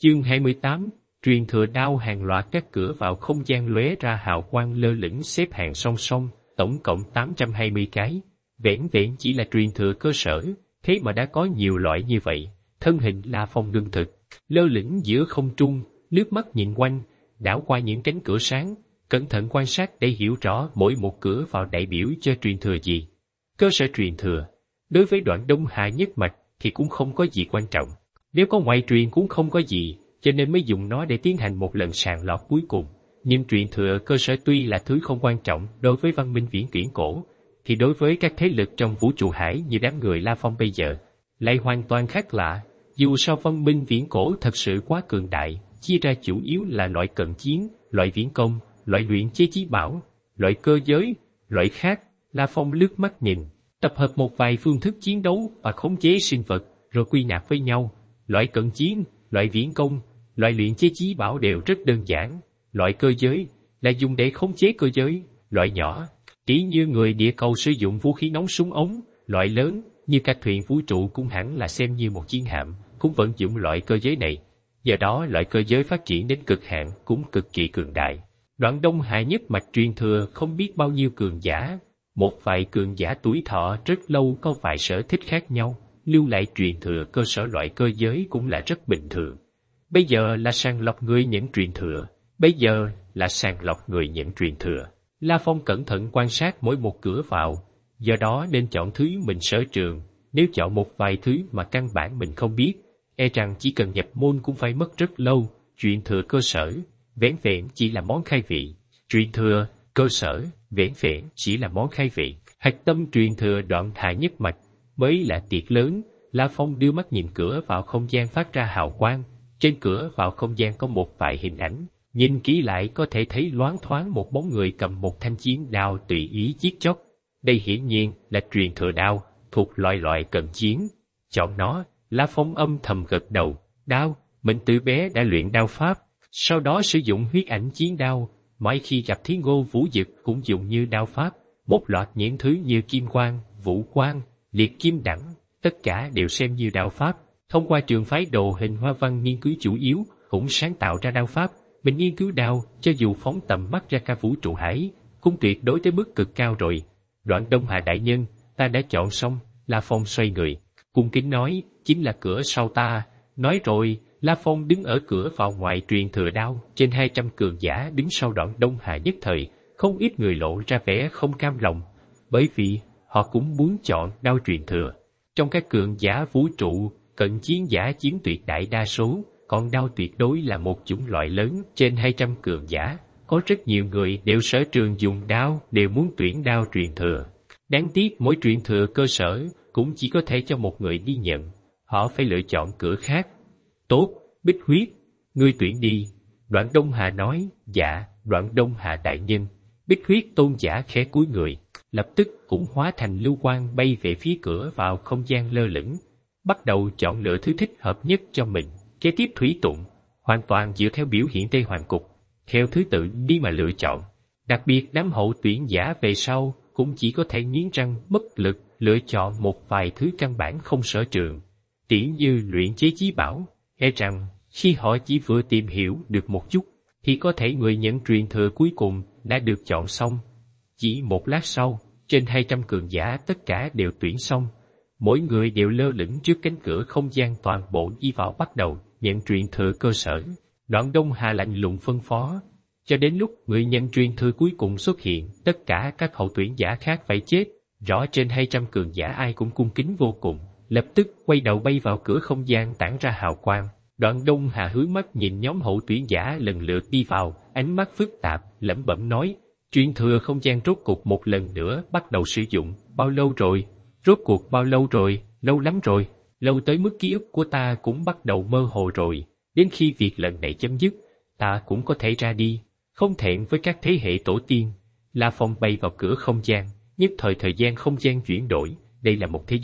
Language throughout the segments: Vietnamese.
Chương 28, truyền thừa đao. Hàng loạt các cửa vào không gian lóe ra hào quang lơ lửng xếp hàng song song, tổng cộng 820 cái. Vẻn vẹn chỉ là truyền thừa cơ sở, thế mà đã có nhiều loại như vậy. Thân hình La Phong ngưng thực, lơ lửng giữa không trung, nước mắt nhìn quanh, đảo qua những cánh cửa sáng, cẩn thận quan sát để hiểu rõ mỗi một cửa vào đại biểu cho truyền thừa gì. Cơ sở truyền thừa, đối với Đoạn Đông Hà nhất mạch thì cũng không có gì quan trọng. Nếu có ngoại truyền cũng không có gì, cho nên mới dùng nó để tiến hành một lần sàng lọc cuối cùng. Nhưng truyền thừa cơ sở tuy là thứ không quan trọng đối với văn minh viễn cổ, thì đối với các thế lực trong vũ trụ hải như đám người La Phong bây giờ, lại hoàn toàn khác lạ. Dù sao văn minh viễn cổ thật sự quá cường đại, chia ra chủ yếu là loại cận chiến, loại viễn công, loại luyện chế chí bảo, loại cơ giới, loại khác. La Phong lướt mắt nhìn, tập hợp một vài phương thức chiến đấu và khống chế sinh vật, rồi quy nạp với nhau. Loại cận chiến, loại viễn công, loại luyện chế chí bảo đều rất đơn giản. Loại cơ giới là dùng để khống chế cơ giới. Loại nhỏ, chỉ như người địa cầu sử dụng vũ khí nóng súng ống. Loại lớn, như các thuyền vũ trụ cũng hẳn là xem như một chiến hạm, cũng vẫn dùng loại cơ giới này. Do đó loại cơ giới phát triển đến cực hạn cũng cực kỳ cường đại. Đoạn Đông Hà nhất mạch truyền thừa không biết bao nhiêu cường giả. Một vài cường giả tuổi thọ rất lâu có vài sở thích khác nhau, lưu lại truyền thừa cơ sở loại cơ giới cũng là rất bình thường. Bây giờ là sàng lọc người nhận truyền thừa. La Phong cẩn thận quan sát mỗi một cửa vào, do đó nên chọn thứ mình sở trường. Nếu chọn một vài thứ mà căn bản mình không biết, e rằng chỉ cần nhập môn cũng phải mất rất lâu. Truyền thừa cơ sở, vẻn vẹn chỉ là món khai vị. Hạch tâm truyền thừa Đoạn Hà nhất mạch mới là tiệc lớn. La Phong đưa mắt nhìn cửa vào không gian phát ra hào quang. Trên cửa vào không gian có một vài hình ảnh, nhìn kỹ lại có thể thấy loáng thoáng một bóng người cầm một thanh chiến đao tùy ý giết chóc. Đây hiển nhiên là truyền thừa đao, thuộc loại cận chiến. Chọn nó, La Phong âm thầm gật đầu. Đao, mình từ bé đã luyện đao pháp, sau đó sử dụng huyết ảnh chiến đao. Mỗi khi gặp Thí Ngô Vũ Dực cũng dùng như đao pháp. Một loạt những thứ như kim quang, vũ quang, liệt kim đẳng, tất cả đều xem như đao pháp. Thông qua trường phái Đồ Hình Hoa Văn nghiên cứu chủ yếu, cũng sáng tạo ra đao pháp. Mình nghiên cứu đao, cho dù phóng tầm mắt ra cả vũ trụ hải, cũng tuyệt đối tới mức cực cao rồi. Đoạn Đông Hà đại nhân, ta đã chọn xong. La Phong xoay người, cung kính nói, chính là cửa sau ta. Nói rồi, La Phong đứng ở cửa vào ngoài truyền thừa đao. Trên 200 cường giả đứng sau Đoạn Đông Hà nhất thời, không ít người lộ ra vẻ không cam lòng, bởi vì họ cũng muốn chọn đao truyền thừa. Trong các cường giả vũ trụ, cận chiến giả chiếm tuyệt đại đa số, còn đao tuyệt đối là một chủng loại lớn. Trên 200 cường giả, có rất nhiều người đều sở trường dùng đao, đều muốn tuyển đao truyền thừa. Đáng tiếc mỗi truyền thừa cơ sở cũng chỉ có thể cho một người đi nhận, họ phải lựa chọn cửa khác. Tốt, Bích Huyết, ngươi tuyển đi. Đoạn Đông Hà nói. Dạ, Đoạn Đông Hà đại nhân. Bích Huyết tôn giả khẽ cúi người, lập tức cũng hóa thành lưu quang bay về phía cửa vào không gian lơ lửng, bắt đầu chọn lựa thứ thích hợp nhất cho mình. Kế tiếp thủy tụng, hoàn toàn dựa theo biểu hiện Tây Hoàng Cục, theo thứ tự đi mà lựa chọn. Đặc biệt đám hậu tuyển giả về sau cũng chỉ có thể nghiến răng bất lực lựa chọn một vài thứ căn bản không sở trường, tỉ như luyện chế chí bảo. E rằng khi họ chỉ vừa tìm hiểu được một chút, thì có thể người nhận truyền thừa cuối cùng đã được chọn xong. Chỉ một lát sau, trên 200 cường giả tất cả đều tuyển xong. Mỗi người đều lơ lửng trước cánh cửa không gian, toàn bộ đi vào bắt đầu nhận truyền thừa cơ sở. Đoạn Đông Hà lạnh lùng phân phó, cho đến lúc người nhận truyền thừa cuối cùng xuất hiện, tất cả các hậu tuyển giả khác phải chết. Rõ trên 200 cường giả ai cũng cung kính vô cùng, lập tức quay đầu bay vào cửa không gian tản ra hào quang. Đoạn Đông Hà hướng mắt nhìn nhóm hậu tuyển giả lần lượt đi vào, ánh mắt phức tạp, lẩm bẩm nói, truyền thừa không gian rốt cuộc một lần nữa bắt đầu sử dụng, bao lâu rồi? Rốt cuộc bao lâu rồi? Lâu lắm rồi, lâu tới mức ký ức của ta cũng bắt đầu mơ hồ rồi. Đến khi việc lần này chấm dứt, ta cũng có thể ra đi, không thẹn với các thế hệ tổ tiên. La Phong bay vào cửa không gian, nhất thời gian không gian chuyển đổi. Đây là một thế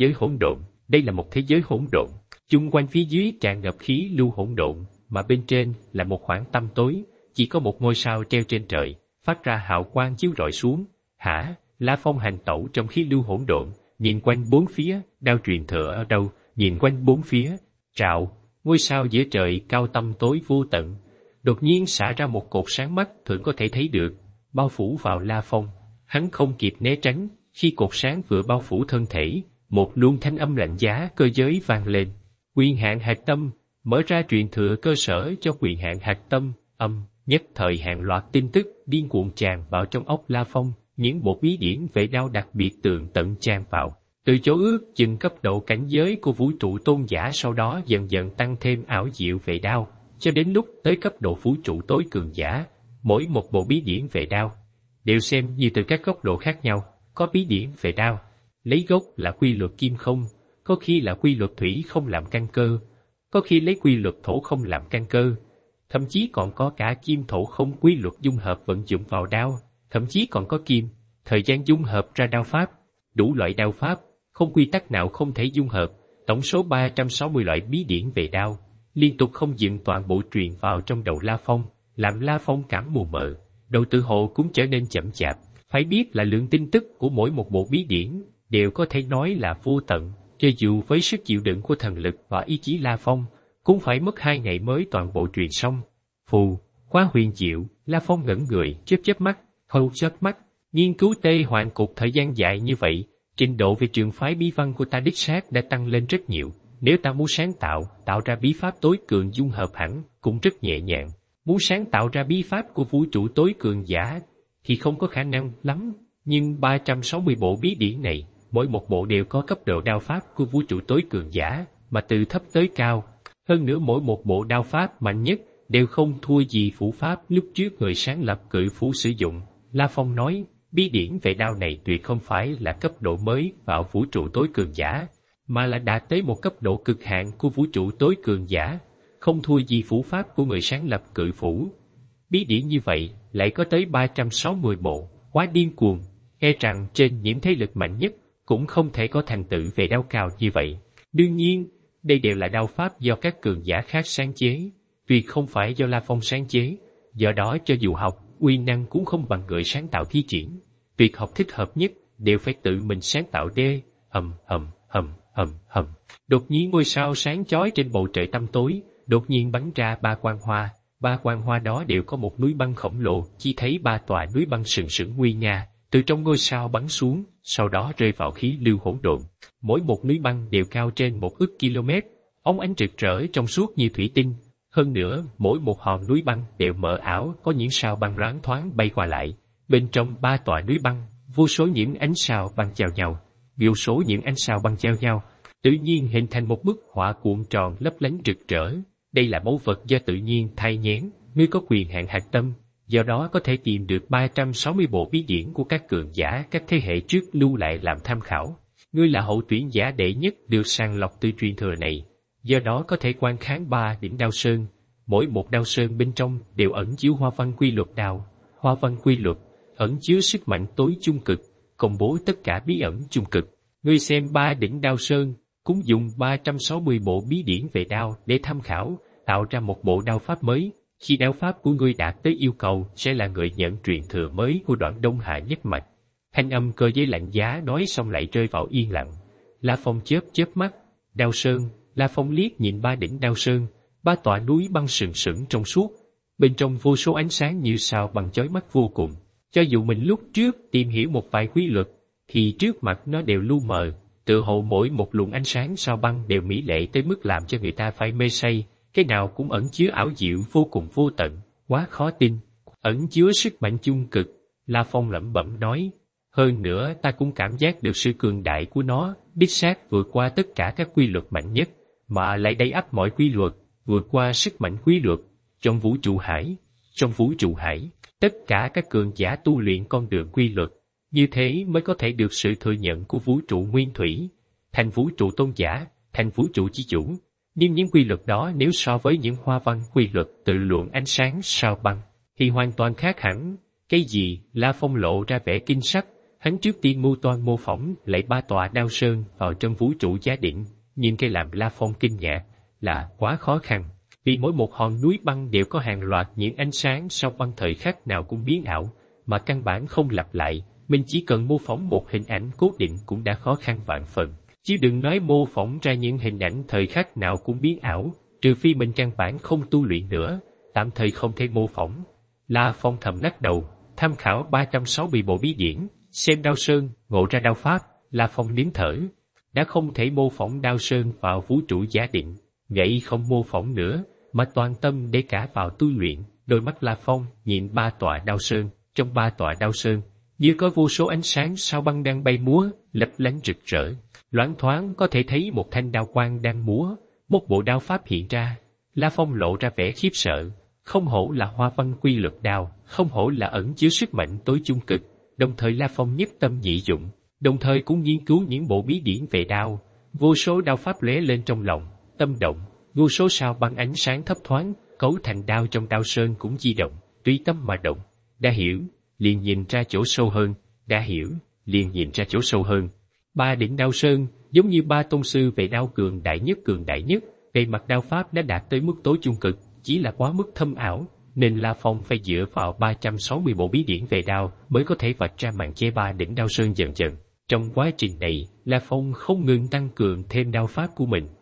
giới hỗn độn. Chung quanh phía dưới tràn ngập khí lưu hỗn độn, mà bên trên là một khoảng tăm tối, chỉ có một ngôi sao treo trên trời, phát ra hào quang chiếu rọi xuống. Hả? La Phong hành tẩu trong khí lưu hỗn độn, nhìn quanh bốn phía, đao truyền thừa ở đâu? Nhìn quanh bốn phía, rào, ngôi sao giữa trời cao tăm tối vô tận, đột nhiên xả ra một cột sáng mắt thường có thể thấy được, bao phủ vào La Phong. Hắn không kịp né tránh, khi cột sáng vừa bao phủ thân thể, một luồng thanh âm lạnh giá cơ giới vang lên. Quyền hạn hạt tâm, mở ra truyền thừa cơ sở cho quyền hạn hạt tâm, nhất thời hàng loạt tin tức điên cuồng tràn vào trong óc La Phong, những bộ bí điển vệ đao đặc biệt tường tận tràn vào. Từ chỗ ước chừng cấp độ cảnh giới của vũ trụ tôn giả sau đó dần dần tăng thêm ảo diệu vệ đao, cho đến lúc tới cấp độ vũ trụ tối cường giả, mỗi một bộ bí điển vệ đao đều xem như từ các góc độ khác nhau. Có bí điển vệ đao lấy gốc là quy luật kim không, có khi là quy luật thủy không làm căn cơ, có khi lấy quy luật thổ không làm căn cơ, thậm chí còn có cả kim thổ không quy luật dung hợp vận dụng vào đao, thậm chí còn có kim, thời gian dung hợp ra đao pháp, đủ loại đao pháp, không quy tắc nào không thể dung hợp, tổng số 360 loại bí điển về đao, liên tục không dừng toàn bộ truyền vào trong đầu La Phong, làm La Phong cảm mù mờ, đầu tự hồ cũng trở nên chậm chạp. Phải biết là lượng tin tức của mỗi một bộ bí điển đều có thể nói là vô tận, cho dù với sức chịu đựng của thần lực và ý chí La Phong, cũng phải mất 2 ngày mới toàn bộ truyền xong. Phù, quá huyền diệu, La Phong ngẩn người, chớp mắt, nghiên cứu Tê Hoạn Cục thời gian dài như vậy, trình độ về trường phái bí văn của ta đích xác đã tăng lên rất nhiều. Nếu ta muốn sáng tạo ra bí pháp tối cường dung hợp hẳn, cũng rất nhẹ nhàng. Muốn sáng tạo ra bí pháp của vũ trụ tối cường giả, thì không có khả năng lắm, nhưng 360 bộ bí điển này, mỗi một bộ đều có cấp độ đao pháp của vũ trụ tối cường giả, mà từ thấp tới cao. Hơn nữa mỗi một bộ đao pháp mạnh nhất đều không thua gì phủ pháp lúc trước người sáng lập cự phủ sử dụng. La Phong nói, bí điển về đao này tuyệt không phải là cấp độ mới vào vũ trụ tối cường giả, mà là đạt tới một cấp độ cực hạn của vũ trụ tối cường giả, không thua gì phủ pháp của người sáng lập cự phủ. Bí điển như vậy lại có tới 360 bộ, quá điên cuồng, e rằng trên những thế lực mạnh nhất cũng không thể có thành tựu về đao cao như vậy. Đương nhiên, đây đều là đao pháp do các cường giả khác sáng chế, tuyệt không phải do La Phong sáng chế, do đó cho dù học, uy năng cũng không bằng người sáng tạo thi triển. Việc học thích hợp nhất đều phải tự mình sáng tạo đê. Đột nhiên ngôi sao sáng chói trên bầu trời tăm tối, đột nhiên bắn ra 3 quang hoa. 3 quang hoa đó đều có một núi băng khổng lồ, chỉ thấy 3 tòa núi băng sừng sững nguy nga, từ trong ngôi sao bắn xuống, sau đó rơi vào khí lưu hỗn độn. Mỗi một núi băng đều cao trên 1 ức km, óng ánh rực rỡ trong suốt như thủy tinh. Hơn nữa, mỗi một hòn núi băng đều mờ ảo, có những sao băng loáng thoáng bay qua lại. Bên trong 3 tòa núi băng, vô số những ánh sao băng chào nhau, vô số những ánh sao băng chào nhau, tự nhiên hình thành một bức họa cuộn tròn lấp lánh rực rỡ. Đây là báu vật do tự nhiên thay nhén, ngươi có quyền hạn hạt tâm, do đó có thể tìm được 360 bộ bí điển của các cường giả các thế hệ trước lưu lại làm tham khảo. Ngươi là hậu tuyển giả đệ nhất được sàng lọc từ truyền thừa này, do đó có thể quan kháng 3 đỉnh đao sơn. Mỗi một đao sơn bên trong đều ẩn chứa hoa văn quy luật đao, hoa văn quy luật ẩn chứa sức mạnh tối trung cực, công bố tất cả bí ẩn trung cực. Ngươi xem 3 đỉnh đao sơn, cũng dùng 360 bộ bí điển về đao để tham khảo, tạo ra một bộ đao pháp mới. Khi đao pháp của ngươi đạt tới yêu cầu, sẽ là người nhận truyền thừa mới của Đoạn Đông Hạ nhất mạch. Thanh âm cơ giới lạnh giá nói xong lại rơi vào yên lặng. La Phong chớp mắt, đao sơn. La Phong liếc nhìn 3 đỉnh đao sơn, 3 tòa núi băng sừng sững trong suốt, bên trong vô số ánh sáng như sao băng chói mắt vô cùng. Cho dù mình lúc trước tìm hiểu một vài quy luật, thì trước mặt nó đều lu mờ, tựa hồ mỗi một luồng ánh sáng sao băng đều mỹ lệ tới mức làm cho người ta phải mê say, cái nào cũng ẩn chứa ảo diệu vô cùng vô tận, quá khó tin, ẩn chứa sức mạnh chung cực. La Phong lẩm bẩm nói, hơn nữa ta cũng cảm giác được sự cường đại của nó, đích xác vượt qua tất cả các quy luật mạnh nhất, mà lại đầy ắp mọi quy luật, vượt qua sức mạnh quy luật. Trong vũ trụ hải, tất cả các cường giả tu luyện con đường quy luật, như thế mới có thể được sự thừa nhận của vũ trụ nguyên thủy, thành vũ trụ tôn giả, thành vũ trụ chi chủ. Nhưng những quy luật đó nếu so với những hoa văn quy luật tự luận ánh sáng sao băng, thì hoàn toàn khác hẳn. Cái gì? La Phong lộ ra vẻ kinh sắc, hắn trước tiên mô phỏng lại 3 tòa đao sơn vào trong vũ trụ giá định, nhưng cái làm La Phong kinh ngạc là quá khó khăn, vì mỗi một hòn núi băng đều có hàng loạt những ánh sáng sao băng thời khắc nào cũng biến ảo, mà căn bản không lặp lại. Mình chỉ cần mô phỏng một hình ảnh cố định cũng đã khó khăn vạn phần, chứ đừng nói mô phỏng ra những hình ảnh thời khắc nào cũng biến ảo. trừ phi mình căn bản không tu luyện nữa, tạm thời không thể mô phỏng. La Phong thầm lắc đầu, tham khảo 360 bộ bí điển, xem Đao Sơn, ngộ ra đao pháp. La Phong nín thở, đã không thể mô phỏng Đao Sơn vào vũ trụ giả định, vậy không mô phỏng nữa, mà toàn tâm để cả vào tu luyện. Đôi mắt La Phong nhìn 3 tọa Đao Sơn, trong 3 tọa Đao Sơn, như có vô số ánh sáng sao băng đang bay múa, lấp lánh rực rỡ. Loáng thoáng có thể thấy một thanh đao quang đang múa, một bộ đao pháp hiện ra. La Phong lộ ra vẻ khiếp sợ, không hổ là hoa văn quy luật đao, không hổ là ẩn chứa sức mạnh tối chung cực. Đồng thời La Phong nhất tâm nhị dụng, đồng thời cũng nghiên cứu những bộ bí điển về đao. Vô số đao pháp lóe lên trong lòng, tâm động, vô số sao băng ánh sáng thấp thoáng, cấu thành đao trong Đao Sơn cũng di động, tùy tâm mà động. Đã hiểu, liền nhìn ra chỗ sâu hơn, đã hiểu, liền nhìn ra chỗ sâu hơn. 3 đỉnh Đao Sơn, giống như 3 tôn sư về đao cường đại nhất, về mặt đao pháp đã đạt tới mức tối chung cực, chỉ là quá mức thâm ảo, nên La Phong phải dựa vào 360 bộ bí điển về đao mới có thể vạch ra màn che 3 đỉnh Đao Sơn dần dần. Trong quá trình này, La Phong không ngừng tăng cường thêm đao pháp của mình.